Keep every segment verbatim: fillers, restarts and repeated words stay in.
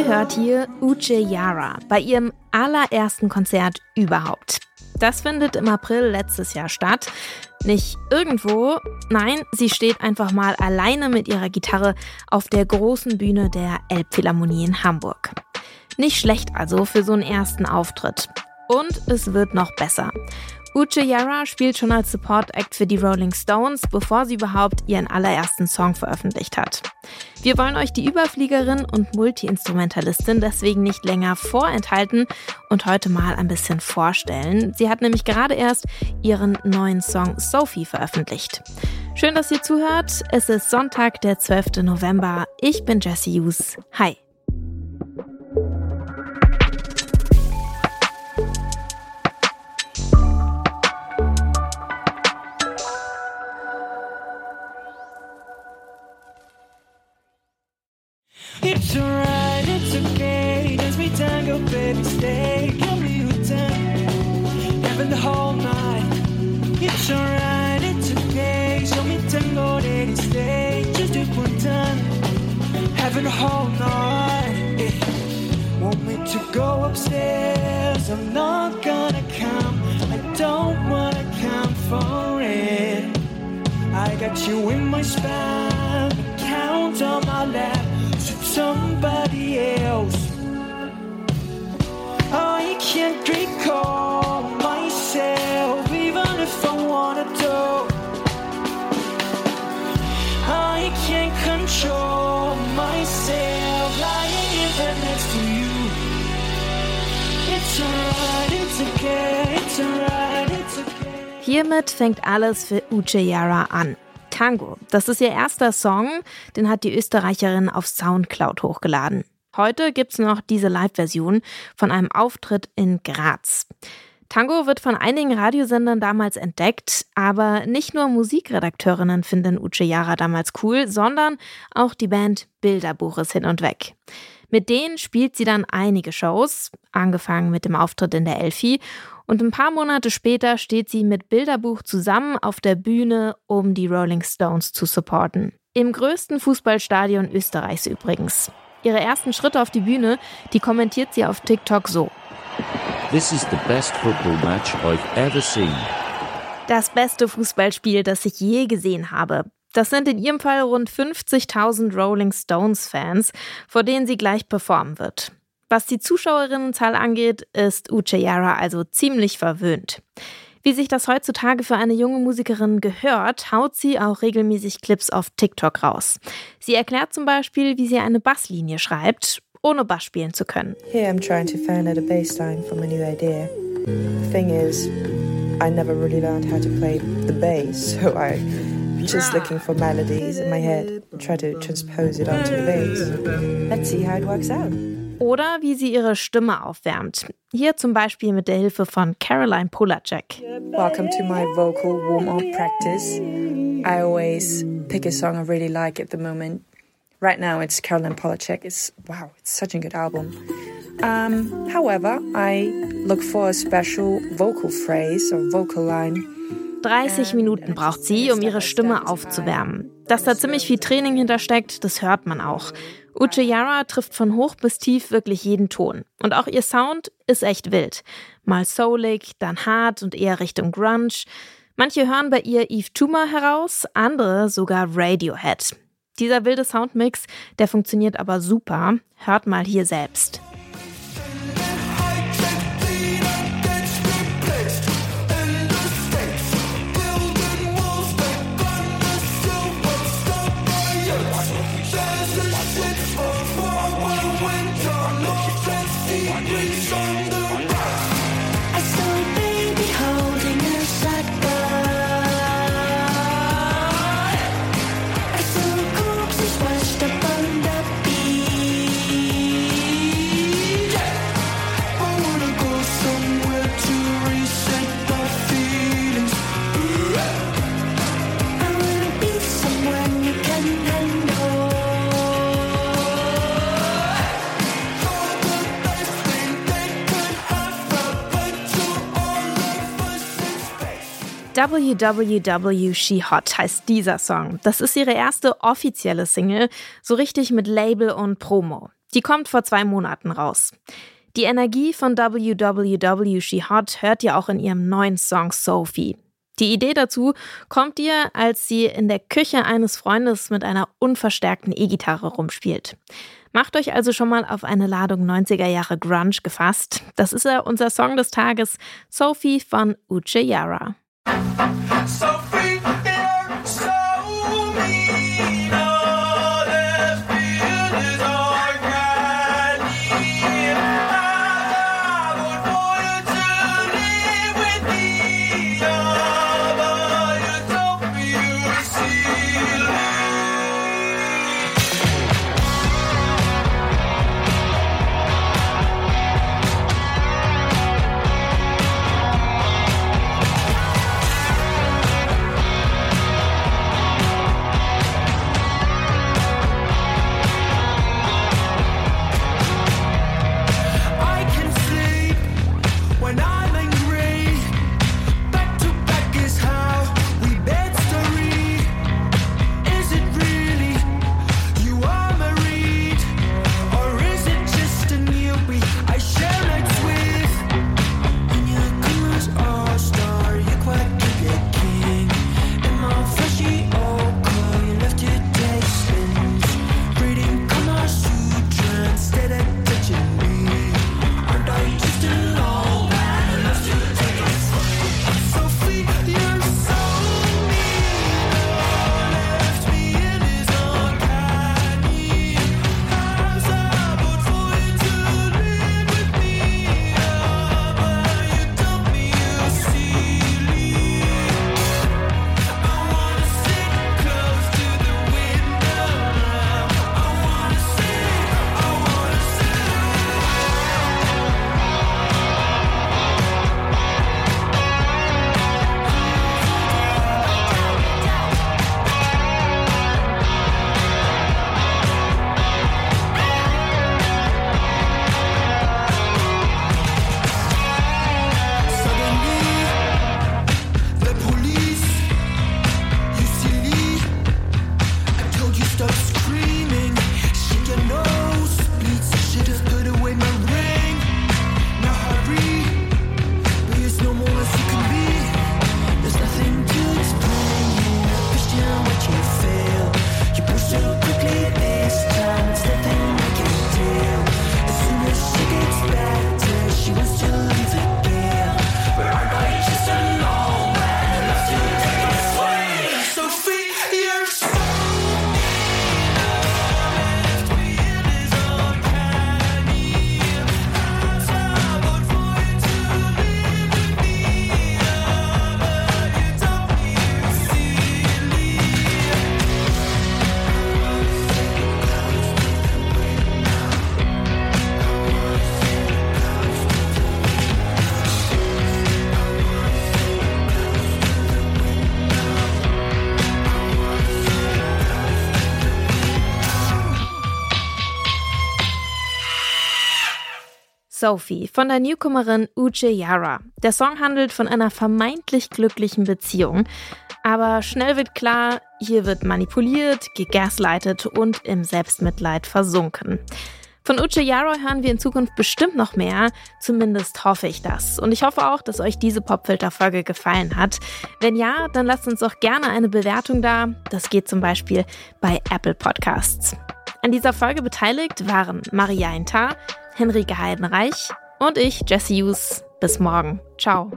Ihr hört hier Uche Yara bei ihrem allerersten Konzert überhaupt. Das findet im April letztes Jahr statt. Nicht irgendwo, nein, sie steht einfach mal alleine mit ihrer Gitarre auf der großen Bühne der Elbphilharmonie in Hamburg. Nicht schlecht also für so einen ersten Auftritt. Und es wird noch besser. Uche Yara spielt schon als Support-Act für die Rolling Stones, bevor sie überhaupt ihren allerersten Song veröffentlicht hat. Wir wollen euch die Überfliegerin und Multi-Instrumentalistin deswegen nicht länger vorenthalten und heute mal ein bisschen vorstellen. Sie hat nämlich gerade erst ihren neuen Song Sophie veröffentlicht. Schön, dass ihr zuhört. Es ist Sonntag, der zwölfte November. Ich bin Jessie Hughes. Hi. It's alright, it's okay. Dance me tango, baby, stay. Give me your time, having the whole night. It's alright, it's okay. Show me tango, lady, stay. Just do one time, having the whole night. Yeah. Want me to go upstairs? I'm not gonna come. I don't wanna come for it. I got you in my spine, count on my lap. Somebody else. I can't recall myself, even if I wanted to. I can't control myself, lying in bed next to you. It's alright, it's okay, it's alright, it's okay. Hiermit fängt alles für Uche Yara an. Tango, das ist ihr erster Song, den hat die Österreicherin auf Soundcloud hochgeladen. Heute gibt's noch diese Live-Version von einem Auftritt in Graz. Tango wird von einigen Radiosendern damals entdeckt, aber nicht nur Musikredakteurinnen finden Uche Yara damals cool, sondern auch die Band Bilderbuch ist hin und weg. Mit denen spielt sie dann einige Shows, angefangen mit dem Auftritt in der Elfi. Und ein paar Monate später steht sie mit Bilderbuch zusammen auf der Bühne, um die Rolling Stones zu supporten. Im größten Fußballstadion Österreichs übrigens. Ihre ersten Schritte auf die Bühne, die kommentiert sie auf TikTok so. This is the best football match I've ever seen. Das beste Fußballspiel, das ich je gesehen habe. Das sind in ihrem Fall rund fünfzigtausend Rolling Stones-Fans, vor denen sie gleich performen wird. Was die Zuschauerinnenzahl angeht, ist Uche Yara also ziemlich verwöhnt. Wie sich das heutzutage für eine junge Musikerin gehört, haut sie auch regelmäßig Clips auf TikTok raus. Sie erklärt zum Beispiel, wie sie eine Basslinie schreibt, ohne Bass spielen zu können. Here I'm trying to find out a bass line for my new idea. The thing is, I never really learned how to play the bass, so I just looking for melodies in my head and try to transpose it onto the bass. Let's see how it works out. Oder wie sie ihre Stimme aufwärmt. Hier zum Beispiel mit der Hilfe von Caroline Polachek. Welcome to my vocal warm-up practice. I always pick a song I really like at the moment. Right now it's Caroline Polachek. It's wow, it's such a good album. Um, however, I look for a special vocal phrase or vocal line. dreißig Minuten braucht sie, um ihre Stimme aufzuwärmen. Dass da ziemlich viel Training hintersteckt, das hört man auch. Uche Yara trifft von hoch bis tief wirklich jeden Ton. Und auch ihr Sound ist echt wild. Mal soulig, dann hart und eher Richtung Grunge. Manche hören bei ihr Yves Tumor heraus, andere sogar Radiohead. Dieser wilde Soundmix, der funktioniert aber super. Hört mal hier selbst. W W W She Hot heißt dieser Song. Das ist ihre erste offizielle Single, so richtig mit Label und Promo. Die kommt vor zwei Monaten raus. Die Energie von W W W She Hot hört ihr auch in ihrem neuen Song Sophie. Die Idee dazu kommt ihr, als sie in der Küche eines Freundes mit einer unverstärkten E-Gitarre rumspielt. Macht euch also schon mal auf eine Ladung neunziger Jahre Grunge gefasst. Das ist ja unser Song des Tages, Sophie von Uche Yara. Sophie, you're so mean. All this fear is all candy. I would want you to live with me. Oh, but you don't feel silly. I can sleep when I'm angry. Back to back is how we bed story. Is it really you are married, or is it just a newbie I share nights with? And your colors all star, you quite could get king. In my fleshy old car, you left your day spins. Reading Kama Sutra instead of touching me. Aren't I just a long man? Left you take it. Sophie, you're so mean. All left me in is uncanny. How's about for you to live with me? Oh, but you dump me, you silly. I wanna sit close to the window now. I wanna sit, I wanna sit. Suddenly, the police, you silly. I told you stop screaming. Shit, your nose bleeds. Should have put away my ring. Now hurry, there's no more as you can be. There's nothing to explain here. Pushed you what you feel. You push so quickly this time. It's nothing I can do. As soon as she gets better, she wants to leave again. But aren't I just a long man? Left to take it away. Sophie, you're so mean. Left me in is uncanny. How's about for you to live with me? Oh, but you don't feel silly. Sophie von der Newcomerin Uche Yara. Der Song handelt von einer vermeintlich glücklichen Beziehung. Aber schnell wird klar, hier wird manipuliert, gegaslightet und im Selbstmitleid versunken. Von Uche Yara hören wir in Zukunft bestimmt noch mehr, zumindest hoffe ich das. Und ich hoffe auch, dass euch diese Popfilter-Folge gefallen hat. Wenn ja, dann lasst uns doch gerne eine Bewertung da. Das geht zum Beispiel bei Apple Podcasts. An dieser Folge beteiligt waren Maria Intar, Henrike Heidenreich und ich, Jessie Hughes. Bis morgen. Ciao.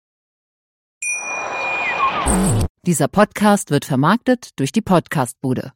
Dieser Podcast wird vermarktet durch die Podcastbude.